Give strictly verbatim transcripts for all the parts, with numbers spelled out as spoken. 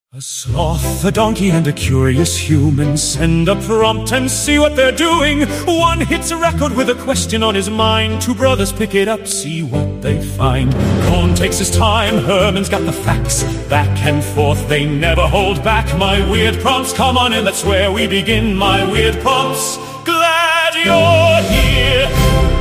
A sloth, a donkey, and a curious human send a prompt and see what they're doing. One hits a record with a question on his mind. Two brothers pick it up, see what they find. Cohn takes his time, Herman's got the facts. Back and forth, they never hold back. My weird prompts, come on in, that's where we begin. My weird prompts, glad you're here.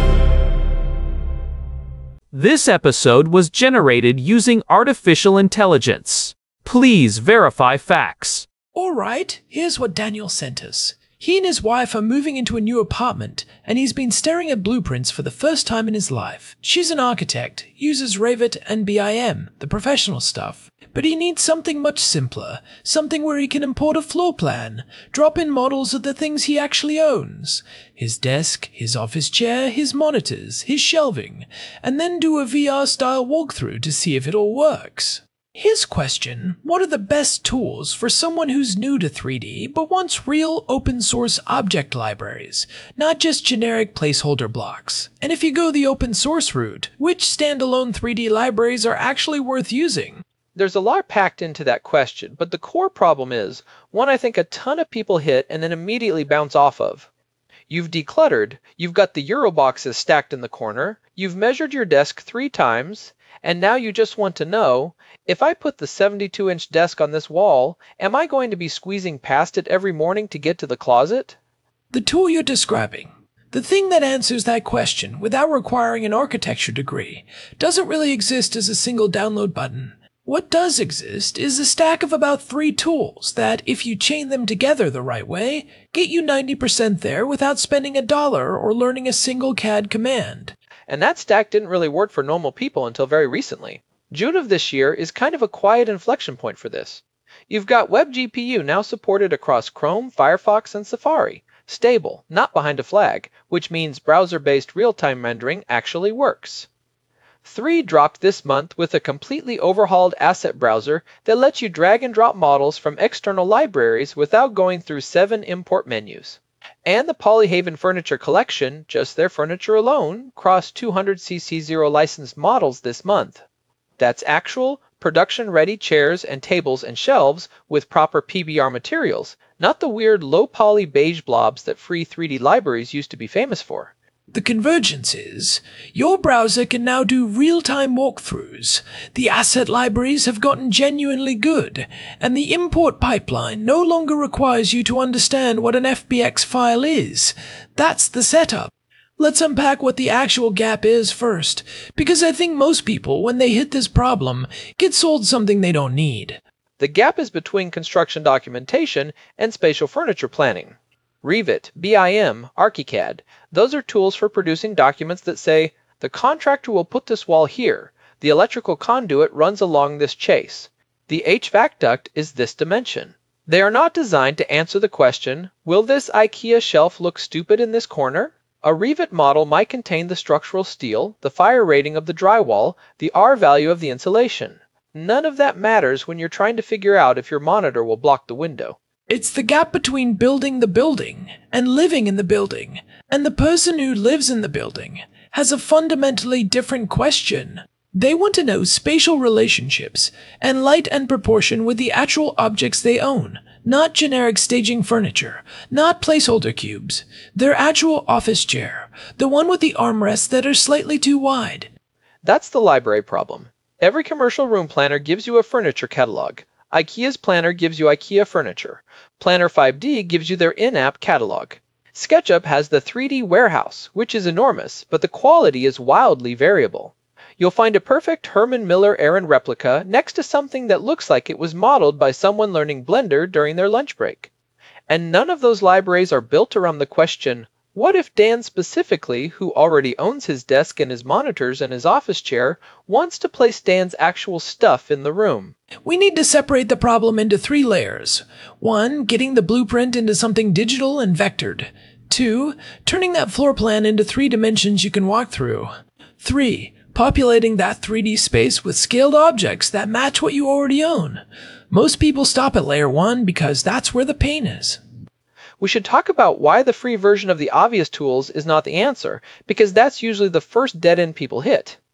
This episode was generated using artificial intelligence. Please verify facts. Alright, here's what Daniel sent us. He and his wife are moving into a new apartment, and he's been staring at blueprints for the first time in his life. She's an architect, uses Revit and B I M, the professional stuff. But he needs something much simpler, something where he can import a floor plan, drop in models of the things he actually owns. His desk, his office chair, his monitors, his shelving, and then do a V R-style walkthrough to see if it all works. His question, what are the best tools for someone who's new to three D but wants real open-source object libraries, not just generic placeholder blocks? And if you go the open-source route, which standalone three D libraries are actually worth using? There's a lot packed into that question, but the core problem is one I think a ton of people hit and then immediately bounce off of. You've decluttered, you've got the Euro boxes stacked in the corner, you've measured your desk three times, and now you just want to know, if I put the seventy-two inch desk on this wall, am I going to be squeezing past it every morning to get to the closet? The tool you're describing, the thing that answers that question without requiring an architecture degree, doesn't really exist as a single download button. What does exist is a stack of about three tools that, if you chain them together the right way, get you ninety percent there without spending a dollar or learning a single C A D command. And that stack didn't really work for normal people until very recently. June of this year is kind of a quiet inflection point for this. You've got WebGPU now supported across Chrome, Firefox, and Safari. Stable, not behind a flag, which means browser-based real-time rendering actually works. three dropped this month with a completely overhauled asset browser that lets you drag and drop models from external libraries without going through seven import menus. And the Polyhaven Furniture Collection, just their furniture alone, crossed two hundred C C zero licensed models this month. That's actual, production-ready chairs and tables and shelves with proper P B R materials, not the weird low-poly beige blobs that free three D libraries used to be famous for. The convergence is, your browser can now do real-time walkthroughs, the asset libraries have gotten genuinely good, and the import pipeline no longer requires you to understand what an F B X file is. That's the setup. Let's unpack what the actual gap is first, because I think most people, when they hit this problem, get sold something they don't need. The gap is between construction documentation and spatial furniture planning. Revit, B I M, ArchiCAD, those are tools for producing documents that say, the contractor will put this wall here, the electrical conduit runs along this chase, the H V A C duct is this dimension. They are not designed to answer the question, will this IKEA shelf look stupid in this corner? A Revit model might contain the structural steel, the fire rating of the drywall, the R value of the insulation. None of that matters when you're trying to figure out if your monitor will block the window. It's the gap between building the building and living in the building, and the person who lives in the building has a fundamentally different question. They want to know spatial relationships and light and proportion with the actual objects they own, not generic staging furniture, not placeholder cubes, their actual office chair, the one with the armrests that are slightly too wide. That's the library problem. Every commercial room planner gives you a furniture catalog. IKEA's Planner gives you IKEA furniture. Planner five D gives you their in-app catalog. SketchUp has the three D warehouse, which is enormous, but the quality is wildly variable. You'll find a perfect Herman Miller Aran replica next to something that looks like it was modeled by someone learning Blender during their lunch break. And none of those libraries are built around the question, what if Dan specifically, who already owns his desk and his monitors and his office chair, wants to place Dan's actual stuff in the room? We need to separate the problem into three layers. One, getting the blueprint into something digital and vectored. Two, turning that floor plan into three dimensions you can walk through. Three, populating that three D space with scaled objects that match what you already own. Most people stop at layer one because that's where the pain is. We should talk about why the free version of the obvious tools is not the answer, because that's usually the first dead end people hit.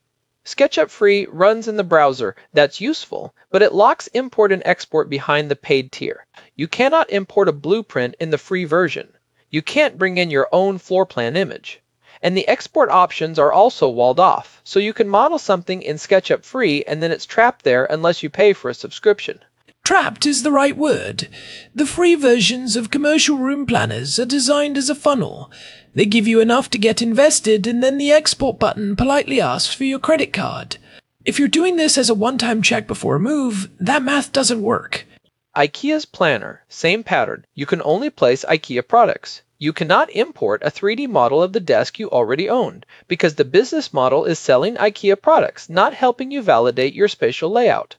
SketchUp Free runs in the browser. That's useful, but it locks import and export behind the paid tier. You cannot import a blueprint in the free version. You can't bring in your own floor plan image. And the export options are also walled off, so you can model something in SketchUp Free and then it's trapped there unless you pay for a subscription. Trapped is the right word. The free versions of commercial room planners are designed as a funnel. They give you enough to get invested, and then the export button politely asks for your credit card. If you're doing this as a one-time check before a move, that math doesn't work. IKEA's planner, same pattern. You can only place IKEA products. You cannot import a three D model of the desk you already owned, because the business model is selling IKEA products, not helping you validate your spatial layout.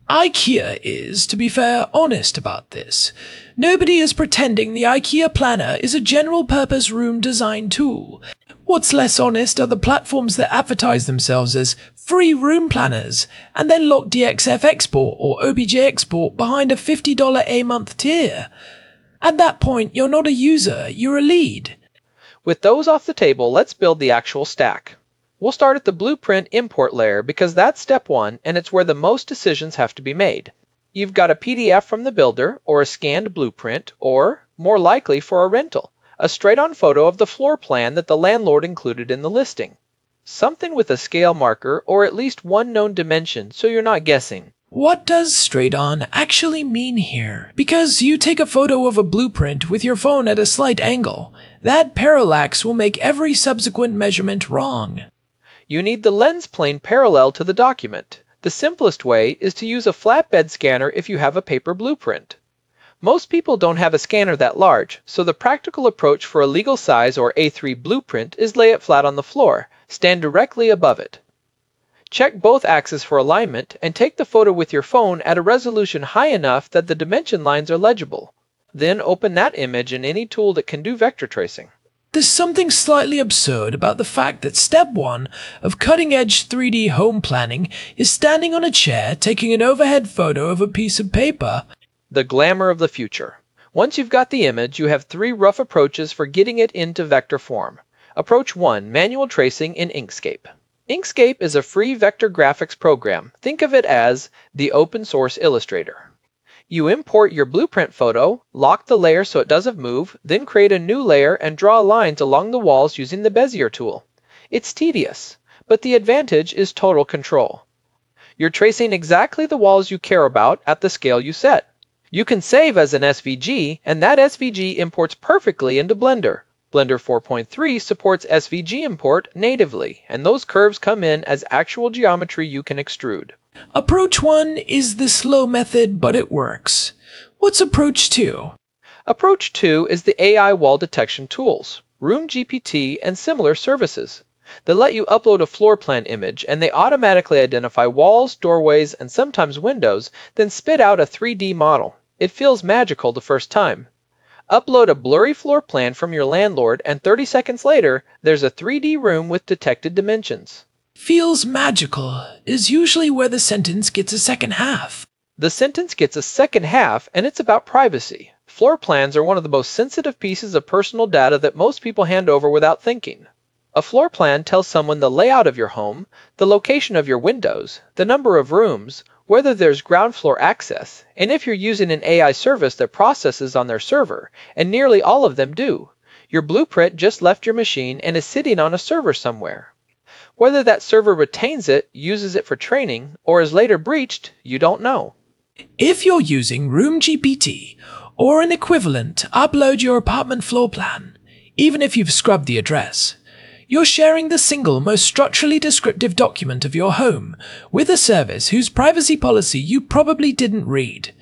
IKEA is, to be fair, honest about this. Nobody is pretending the IKEA Planner is a general-purpose room design tool. What's less honest are the platforms that advertise themselves as free room planners and then lock D X F export or O B J export behind a fifty dollars a month tier. At that point, you're not a user, you're a lead. With those off the table, let's build the actual stack. We'll start at the blueprint import layer because that's step one and it's where the most decisions have to be made. You've got a P D F from the builder or a scanned blueprint or, more likely for a rental, a straight-on photo of the floor plan that the landlord included in the listing. Something with a scale marker or at least one known dimension so you're not guessing. What does straight on actually mean here? Because you take a photo of a blueprint with your phone at a slight angle. That parallax will make every subsequent measurement wrong. You need the lens plane parallel to the document. The simplest way is to use a flatbed scanner if you have a paper blueprint. Most people don't have a scanner that large, so the practical approach for a legal size or A three blueprint is lay it flat on the floor, stand directly above it. Check both axes for alignment and take the photo with your phone at a resolution high enough that the dimension lines are legible. Then open that image in any tool that can do vector tracing. There's something slightly absurd about the fact that step one of cutting-edge three D home planning is standing on a chair taking an overhead photo of a piece of paper. The glamour of the future. Once you've got the image, you have three rough approaches for getting it into vector form. Approach one, manual tracing in Inkscape. Inkscape is a free vector graphics program. Think of it as the open source Illustrator. You import your blueprint photo, lock the layer so it doesn't move, then create a new layer and draw lines along the walls using the Bezier tool. It's tedious, but the advantage is total control. You're tracing exactly the walls you care about at the scale you set. You can save as an S V G, and that S V G imports perfectly into Blender. Blender four point three supports S V G import natively, and those curves come in as actual geometry you can extrude. Approach one is the slow method, but it works. What's approach two? Approach two is the A I wall detection tools, Room G P T, and similar services. They let you upload a floor plan image, and they automatically identify walls, doorways, and sometimes windows, then spit out a three D model. It feels magical the first time. Upload a blurry floor plan from your landlord, and thirty seconds later, there's a three D room with detected dimensions. Feels magical is usually where the sentence gets a second half. The sentence gets a second half, and it's about privacy. Floor plans are one of the most sensitive pieces of personal data that most people hand over without thinking. A floor plan tells someone the layout of your home, the location of your windows, the number of rooms, whether there's ground floor access, and if you're using an A I service that processes on their server, and nearly all of them do. Your blueprint just left your machine and is sitting on a server somewhere. Whether that server retains it, uses it for training, or is later breached, you don't know. If you're using Room G P T or an equivalent, upload your apartment floor plan, even if you've scrubbed the address. You're sharing the single most structurally descriptive document of your home with a service whose privacy policy you probably didn't read.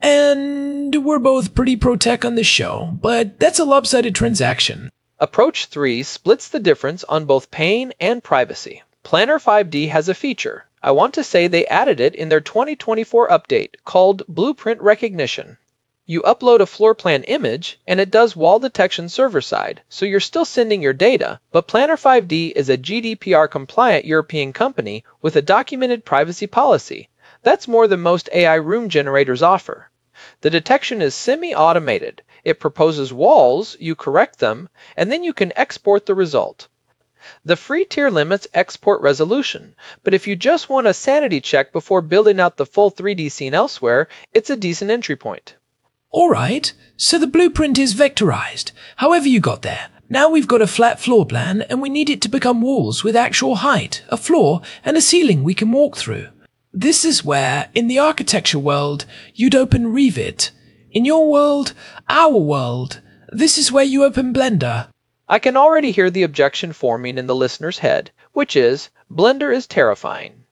And we're both pretty pro-tech on this show, but that's a lopsided transaction. Approach three splits the difference on both pain and privacy. Planner five D has a feature. I want to say they added it in their twenty twenty-four update called Blueprint Recognition. You upload a floor plan image, and it does wall detection server-side, so you're still sending your data, but Planner five D is a G D P R-compliant European company with a documented privacy policy. That's more than most A I room generators offer. The detection is semi-automated. It proposes walls, you correct them, and then you can export the result. The free tier limits export resolution, but if you just want a sanity check before building out the full three D scene elsewhere, it's a decent entry point. Alright, so the blueprint is vectorized, however you got there. Now we've got a flat floor plan and we need it to become walls with actual height, a floor, and a ceiling we can walk through. This is where, in the architecture world, you'd open Revit. In your world, our world, this is where you open Blender. I can already hear the objection forming in the listener's head, which is, Blender is terrifying.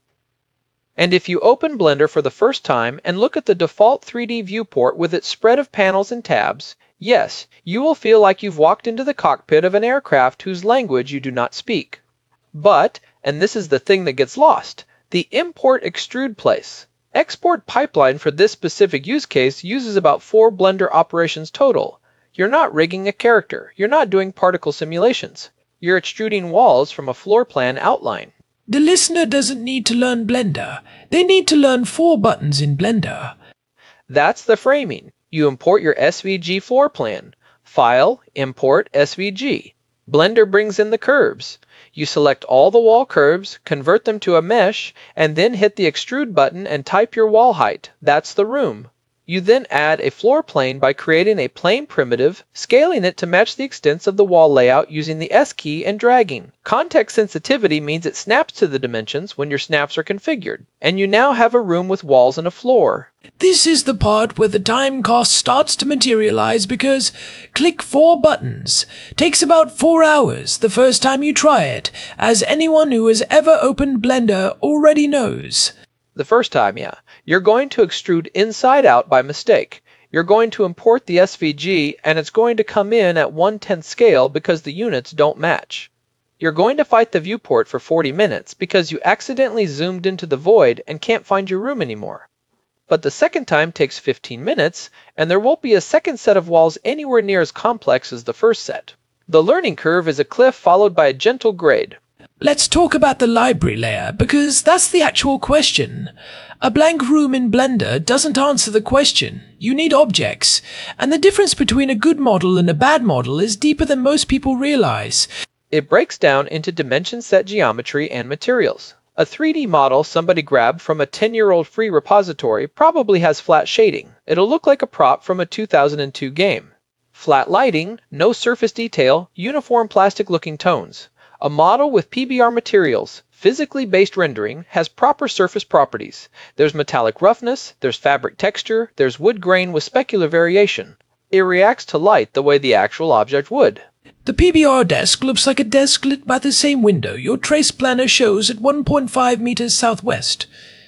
And if you open Blender for the first time and look at the default three D viewport with its spread of panels and tabs, yes, you will feel like you've walked into the cockpit of an aircraft whose language you do not speak. But, and this is the thing that gets lost, the import extrude place. Export pipeline for this specific use case uses about four Blender operations total. You're not rigging a character. You're not doing particle simulations. You're extruding walls from a floor plan outline. The listener doesn't need to learn Blender. They need to learn four buttons in Blender. That's the framing. You import your S V G floor plan. File, Import, S V G. Blender brings in the curves. You select all the wall curves, convert them to a mesh, and then hit the extrude button and type your wall height. That's the room. You then add a floor plane by creating a plane primitive, scaling it to match the extents of the wall layout using the S key and dragging. Context sensitivity means it snaps to the dimensions when your snaps are configured, and you now have a room with walls and a floor. This is the part where the time cost starts to materialize because click four buttons. Takes about four hours the first time you try it, as anyone who has ever opened Blender already knows. The first time, yeah. You're going to extrude inside out by mistake. You're going to import the S V G and it's going to come in at one tenth scale because the units don't match. You're going to fight the viewport for forty minutes because you accidentally zoomed into the void and can't find your room anymore. But the second time takes fifteen minutes and there won't be a second set of walls anywhere near as complex as the first set. The learning curve is a cliff followed by a gentle grade. Let's talk about the library layer, because that's the actual question. A blank room in Blender doesn't answer the question. You need objects. And the difference between a good model and a bad model is deeper than most people realize. It breaks down into dimension set geometry and materials. A three D model somebody grabbed from a ten-year-old free repository probably has flat shading. It'll look like a prop from a two thousand two game. Flat lighting, no surface detail, uniform plastic-looking tones. A model with P B R materials, physically based rendering, has proper surface properties. There's metallic roughness, there's fabric texture, there's wood grain with specular variation. It reacts to light the way the actual object would. The P B R desk looks like a desk lit by the same window your trace planner shows at one point five meters southwest.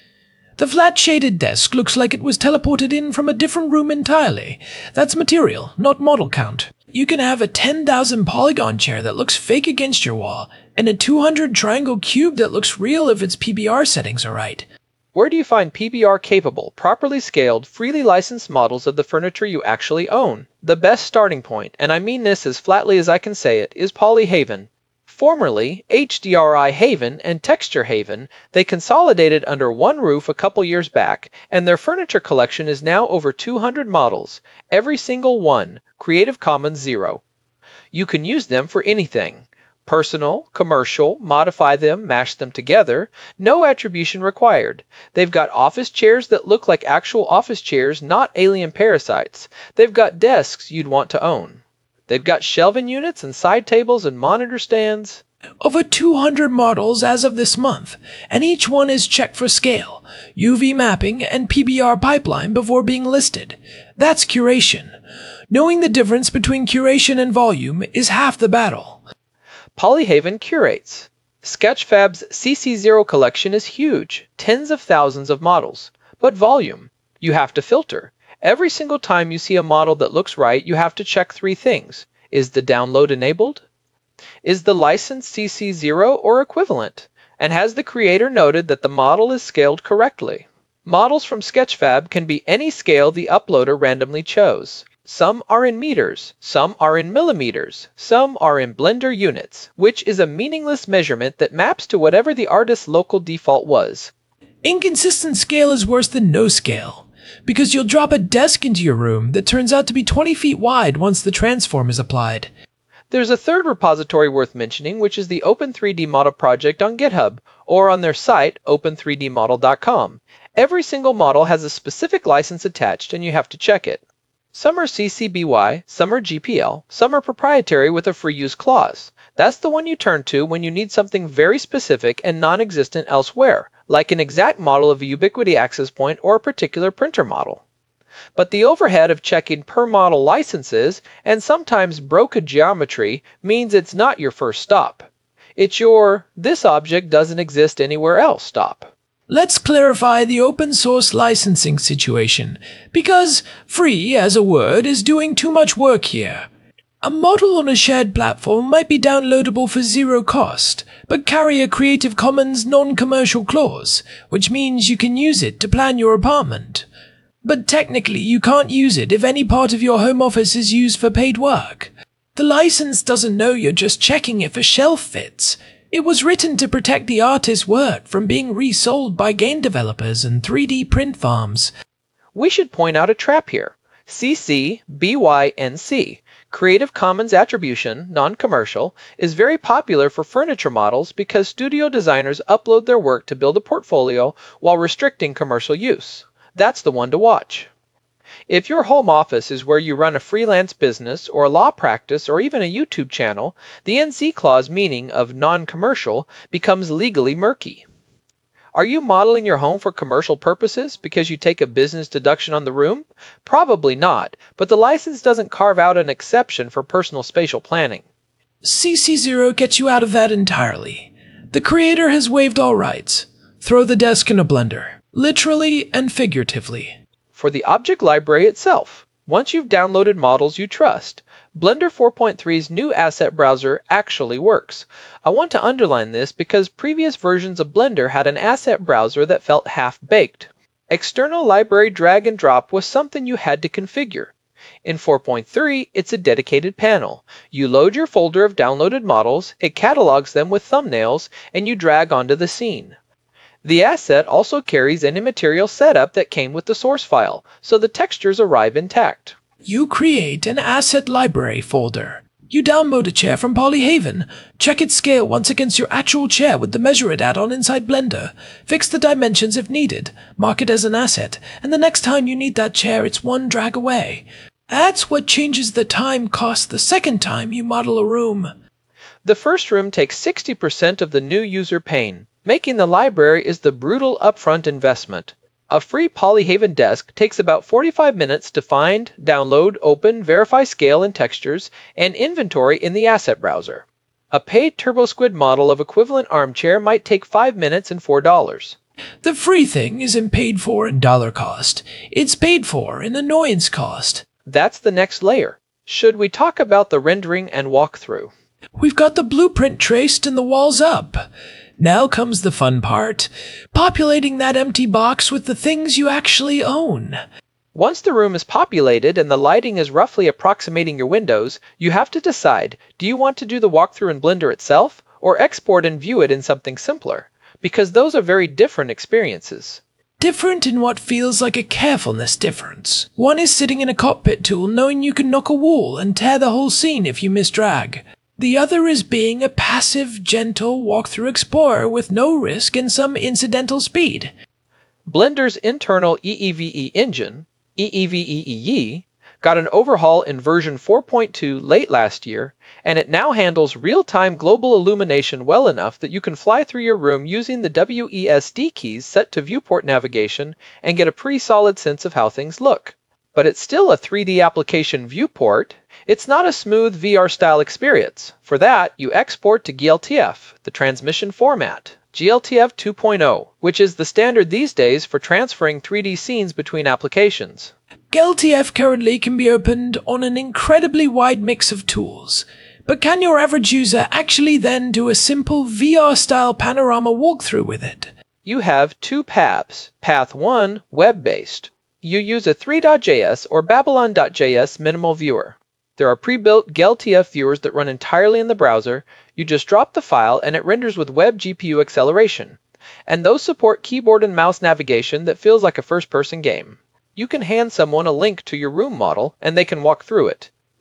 The flat shaded desk looks like it was teleported in from a different room entirely. That's material, not model count. You can have a ten thousand polygon chair that looks fake against your wall, and a two hundred triangle cube that looks real if its P B R settings are right. Where do you find P B R capable, properly scaled, freely licensed models of the furniture you actually own? The best starting point, and I mean this as flatly as I can say it, is Polyhaven. Formerly H D R I Haven and Texture Haven, they consolidated under one roof a couple years back, and their furniture collection is now over two hundred models, every single one, Creative Commons zero. You can use them for anything. Personal, commercial, modify them, mash them together, no attribution required. They've got office chairs that look like actual office chairs, not alien parasites. They've got desks you'd want to own. They've got shelving units and side tables and monitor stands. Over two hundred models as of this month, and each one is checked for scale, U V mapping, and P B R pipeline before being listed. That's curation. Knowing the difference between curation and volume is half the battle. Polyhaven curates. Sketchfab's C C zero collection is huge, tens of thousands of models. But volume, you have to filter. Every single time you see a model that looks right, you have to check three things. Is the download enabled? Is the license C C zero or equivalent? And has the creator noted that the model is scaled correctly? Models from Sketchfab can be any scale the uploader randomly chose. Some are in meters, some are in millimeters, some are in Blender units, which is a meaningless measurement that maps to whatever the artist's local default was. Inconsistent scale is worse than no scale, because you'll drop a desk into your room that turns out to be twenty feet wide once the transform is applied. There's a third repository worth mentioning, which is the Open three D Model project on GitHub, or on their site, open three d model dot com. Every single model has a specific license attached, and you have to check it. Some are C C B Y, some are G P L, some are proprietary with a free use clause. That's the one you turn to when you need something very specific and non-existent elsewhere, like an exact model of a Ubiquiti access point or a particular printer model. But the overhead of checking per model licenses and sometimes broken geometry means it's not your first stop. It's your "this object doesn't exist anywhere else" stop. Let's clarify the open source licensing situation, because free as a word is doing too much work here. A model on a shared platform might be downloadable for zero cost, but carry a Creative Commons non-commercial clause, which means you can use it to plan your apartment. But technically you can't use it if any part of your home office is used for paid work. The license doesn't know you're just checking if a shelf fits. It was written to protect the artist's work from being resold by game developers and three D print farms. We should point out a trap here. C C B Y N C, Creative Commons Attribution, non-commercial, is very popular for furniture models because studio designers upload their work to build a portfolio while restricting commercial use. That's the one to watch. If your home office is where you run a freelance business or a law practice or even a YouTube channel, the N C clause meaning of non-commercial becomes legally murky. Are you modeling your home for commercial purposes because you take a business deduction on the room? Probably not, but the license doesn't carve out an exception for personal spatial planning. C C zero gets you out of that entirely. The creator has waived all rights. Throw the desk in a blender, literally and figuratively. For the object library itself, once you've downloaded models you trust, Blender four point three's new asset browser actually works. I want to underline this because previous versions of Blender had an asset browser that felt half-baked. External library drag and drop was something you had to configure. In four point three, it's a dedicated panel. You load your folder of downloaded models, it catalogs them with thumbnails, and you drag onto the scene. The asset also carries any material setup that came with the source file, so the textures arrive intact. You create an asset library folder. You download a chair from Polyhaven, check its scale once against your actual chair with the Measure It add-on inside Blender, fix the dimensions if needed, mark it as an asset, and the next time you need that chair it's one drag away. That's what changes the time cost the second time you model a room. The first room takes sixty percent of the new user pain. Making the library is the brutal upfront investment. A free Polyhaven desk takes about forty-five minutes to find, download, open, verify scale and textures, and inventory in the asset browser. A paid TurboSquid model of equivalent armchair might take five minutes and four dollars. The free thing isn't paid for in dollar cost. It's paid for in annoyance cost. That's the next layer. Should we talk about the rendering and walkthrough? We've got the blueprint traced and the walls up. Now comes the fun part, populating that empty box with the things you actually own. Once the room is populated and the lighting is roughly approximating your windows, you have to decide, do you want to do the walkthrough in Blender itself, or export and view it in something simpler? Because those are very different experiences. Different in what feels like a carefulness difference. One is sitting in a cockpit tool knowing you can knock a wall and tear the whole scene if you misdrag. The other is being a passive, gentle walkthrough explorer with no risk and some incidental speed. Blender's internal E E V E engine, E E V E E E, got an overhaul in version four point two late last year, and it now handles real-time global illumination well enough that you can fly through your room using the W E S D keys set to viewport navigation and get a pretty solid sense of how things look. But it's still a three D application viewport. It's not a smooth V R-style experience. For that, you export to G L T F, the transmission format, G L T F two point oh, which is the standard these days for transferring three D scenes between applications. G L T F currently can be opened on an incredibly wide mix of tools, but can your average user actually then do a simple V R-style panorama walkthrough with it? You have two paths. Path one, web-based. You use a three dot J S or Babylon dot J S minimal viewer. There are pre-built G L T F viewers that run entirely in the browser. You just drop the file and it renders with web G P U acceleration. And those support keyboard and mouse navigation that feels like a first-person game. You can hand someone a link to your room model and they can walk through it.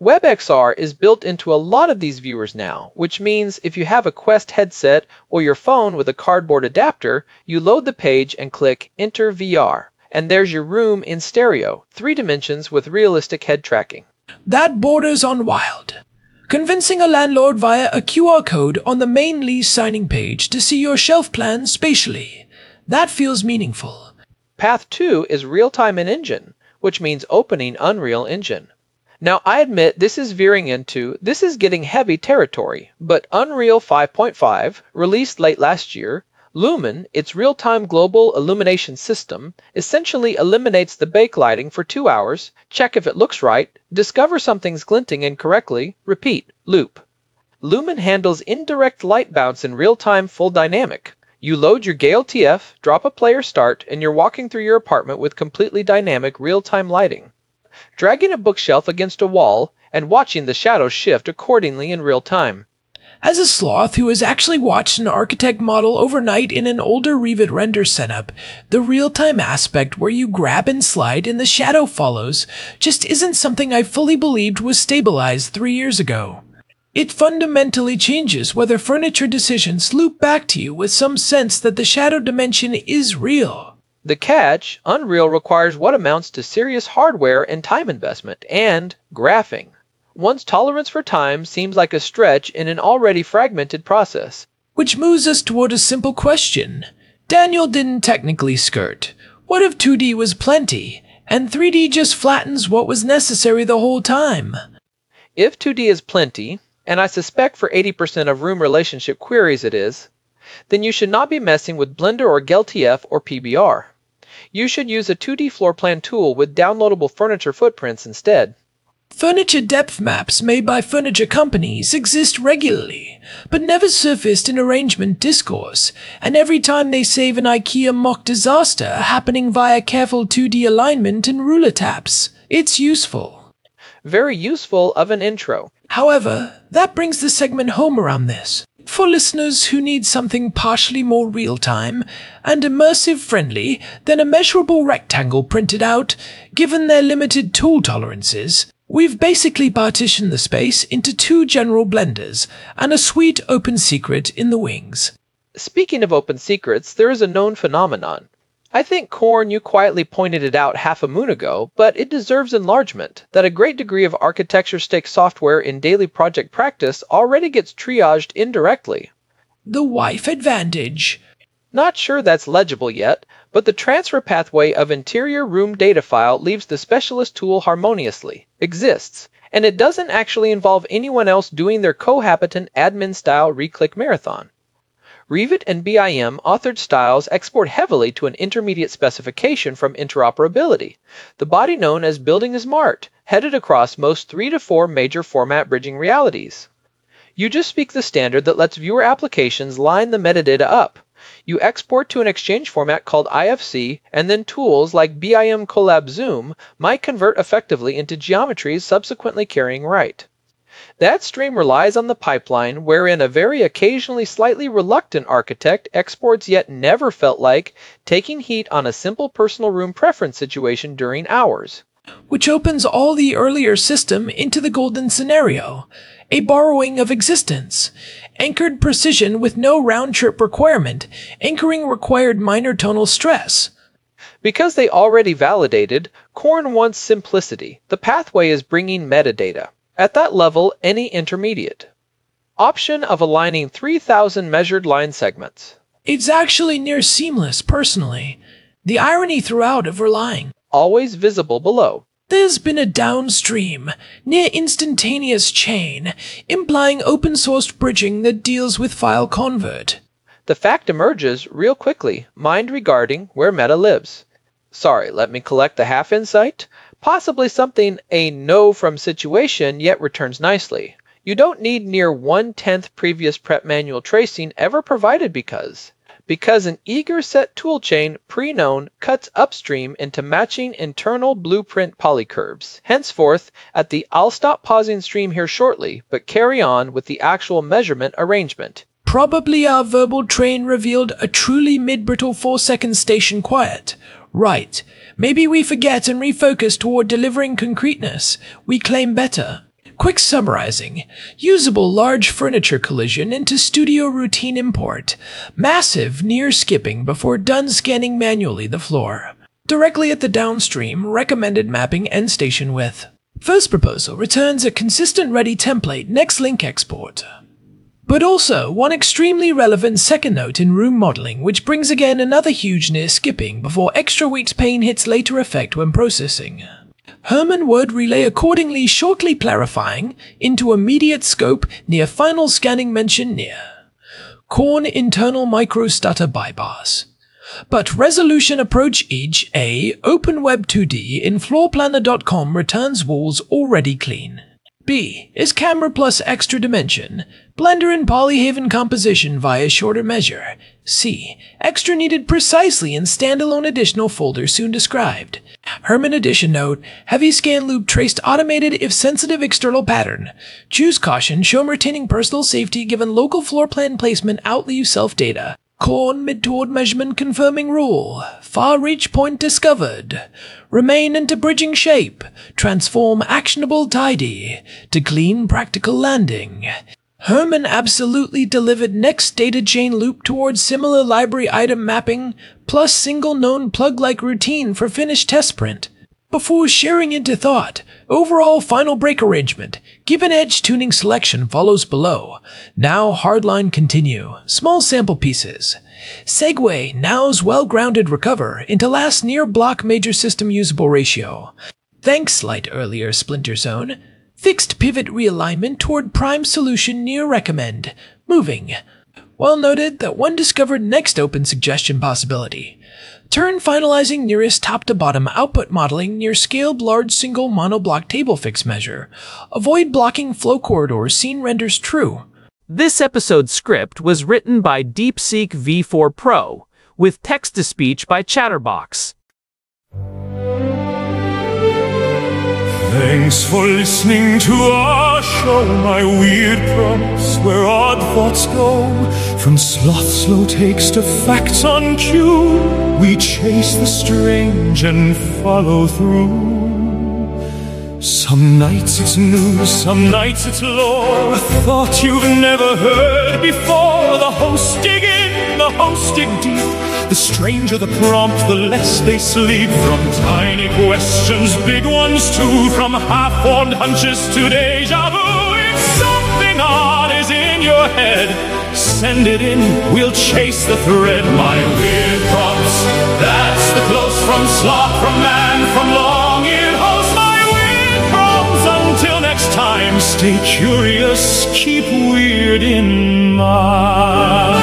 WebXR is built into a lot of these viewers now, which means if you have a Quest headset or your phone with a cardboard adapter, you load the page and click Enter V R, and there's your room in stereo, three dimensions with realistic head tracking. That borders on wild. Convincing a landlord via a Q R code on the main lease signing page to see your shelf plan spatially. That feels meaningful. Path two is real-time in-engine, which means opening Unreal Engine. Now, I admit this is veering into, this is getting heavy territory, but Unreal five point five, released late last year, Lumen, its real-time global illumination system, essentially eliminates the backlighting for two hours, check if it looks right, discover something's glinting incorrectly, repeat, loop. Lumen handles indirect light bounce in real-time full dynamic. You load your Gale T F, drop a player start, and you're walking through your apartment with completely dynamic real-time lighting. Dragging a bookshelf against a wall and watching the shadows shift accordingly in real time. As a sloth who has actually watched an architect model overnight in an older Revit render setup, the real-time aspect where you grab and slide and the shadow follows just isn't something I fully believed was stabilized three years ago. It fundamentally changes whether furniture decisions loop back to you with some sense that the shadow dimension is real. The catch, Unreal requires what amounts to serious hardware and time investment, and graphing. One's tolerance for time seems like a stretch in an already fragmented process. Which moves us toward a simple question. Daniel didn't technically skirt. What if two D was plenty, and three D just flattens what was necessary the whole time? If two D is plenty, and I suspect for eighty percent of room relationship queries it is, then you should not be messing with Blender or Gale T F or P B R. You should use a two D floor plan tool with downloadable furniture footprints instead. Furniture depth maps made by furniture companies exist regularly, but never surfaced in arrangement discourse, and every time they save an IKEA mock disaster happening via careful two D alignment and ruler taps. It's useful. Very useful of an intro. However, that brings the segment home around this. For listeners who need something partially more real-time and immersive-friendly than a measurable rectangle printed out, given their limited tool tolerances, we've basically partitioned the space into two general blenders and a sweet open secret in the wings. Speaking of open secrets, there is a known phenomenon. I think, Korn, you quietly pointed it out half a moon ago, but it deserves enlargement, that a great degree of architecture-stake software in daily project practice already gets triaged indirectly. The wife advantage. Not sure that's legible yet, but the transfer pathway of interior room data file leaves the specialist tool harmoniously, exists, and it doesn't actually involve anyone else doing their cohabitant admin-style re-click marathon. Revit and B I M authored styles export heavily to an intermediate specification from interoperability, the body known as Building as Mart, headed across most three to four major format bridging realities. You just speak the standard that lets viewer applications line the metadata up. You export to an exchange format called I F C, and then tools like B I M Colab Zoom might convert effectively into geometries subsequently carrying right. That stream relies on the pipeline wherein a very occasionally slightly reluctant architect exports yet never felt like taking heat on a simple personal room preference situation during hours. Which opens all the earlier system into the golden scenario, a borrowing of existence, anchored precision with no round-trip requirement, anchoring required minor tonal stress. Because they already validated, Korn wants simplicity. The pathway is bringing metadata. At that level, any intermediate. Option of aligning three thousand measured line segments. It's actually near seamless, personally. The irony throughout of relying. Always visible below. There's been a downstream, near instantaneous chain, implying open-sourced bridging that deals with file convert. The fact emerges real quickly, mind regarding where meta lives. Sorry, let me collect the half insight. Possibly something a no from situation yet returns nicely. You don't need near one-tenth previous prep manual tracing ever provided because. Because an eager set toolchain pre-known cuts upstream into matching internal blueprint polycurves. Henceforth, at the I'll stop pausing stream here shortly, but carry on with the actual measurement arrangement. Probably our verbal train revealed a truly mid-brittle four-second station quiet. Right. Maybe we forget and refocus toward delivering concreteness. We claim better. Quick summarizing. Usable large furniture collision into studio routine import. Massive near skipping before done scanning manually the floor. Directly at the downstream recommended mapping end station width. First proposal returns a consistent ready template next link export. But also one extremely relevant second note in room modeling, which brings again another huge near skipping before extra weeks pain hits later effect when processing. Herman word relay accordingly shortly clarifying into immediate scope near final scanning mention near. Corn internal microstutter bypass. But resolution approach edge A OpenWeb two D in floorplanner dot com returns walls already clean. B is camera plus extra dimension, Blender and Polyhaven composition via shorter measure. C, extra needed precisely in standalone additional folder soon described. Herman addition note, heavy scan loop traced automated if sensitive external pattern. Choose caution, show retaining personal safety given local floor plan placement outleave self data. Corn mid toward measurement confirming rule. Far reach point discovered. Remain into bridging shape. Transform actionable tidy to clean practical landing. Herman absolutely delivered next data chain loop towards similar library item mapping plus single known plug-like routine for finished test print. Before sharing into thought, overall final break arrangement, given edge tuning selection follows below. Now hardline continue, small sample pieces. Segue now's well-grounded recover into last near block major system usable ratio. Thanks light earlier splinter zone. Fixed pivot realignment toward prime solution near recommend. Moving. Well noted that one discovered next open suggestion possibility. Turn finalizing nearest top to bottom output modeling near scaled large single monoblock table fix measure. Avoid blocking flow corridors scene renders true. This episode's script was written by DeepSeek V four Pro, with text-to-speech by Chatterbox. Thanks for listening to our show, my weird prompts where odd thoughts go. From sloth slow takes to facts on cue, we chase the strange and follow through. Some nights it's news, some nights it's lore, a thought you've never heard before. The hosts dig in, the hosts dig deep. The stranger the prompt, the less they sleep. From tiny questions, big ones too. From half-formed hunches to deja vu. If something odd is in your head, send it in, we'll chase the thread. My weird prompts, that's the close from sloth, from man, from long-eared host. My weird prompts, until next time, stay curious, keep weird in mind.